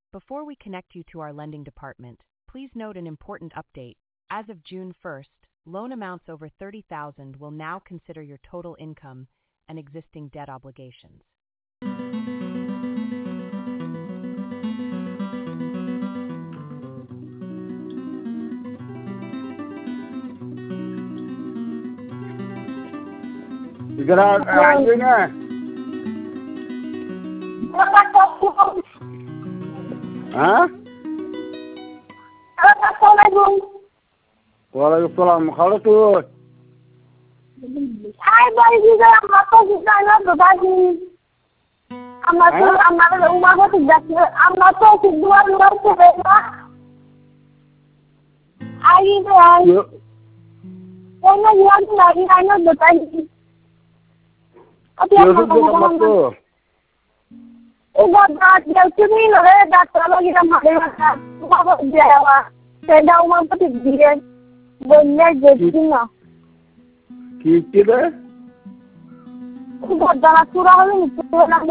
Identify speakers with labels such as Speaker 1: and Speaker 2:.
Speaker 1: Before we connect you to our lending department, please note an important update. As of June 1st, loan amounts over $30,000 will now consider your total income and existing debt obligations.
Speaker 2: इधर आइए ना। हाँ? Waalaikumsalam. Kalau tuh.
Speaker 3: Hai bagi juga aku juga nak berbagi. Amat rumah aku tidak. Amat aku dua luar sebela. Hari tu hari. Saya yang lagi nak berbagi. Apa yang kamu tu? Udah dah cumi lah, dah terlalu kita makan. Apa dia? Saya dah umam pun tidak. Benar jadi na.
Speaker 2: Kita?
Speaker 3: Udah dah surah ni.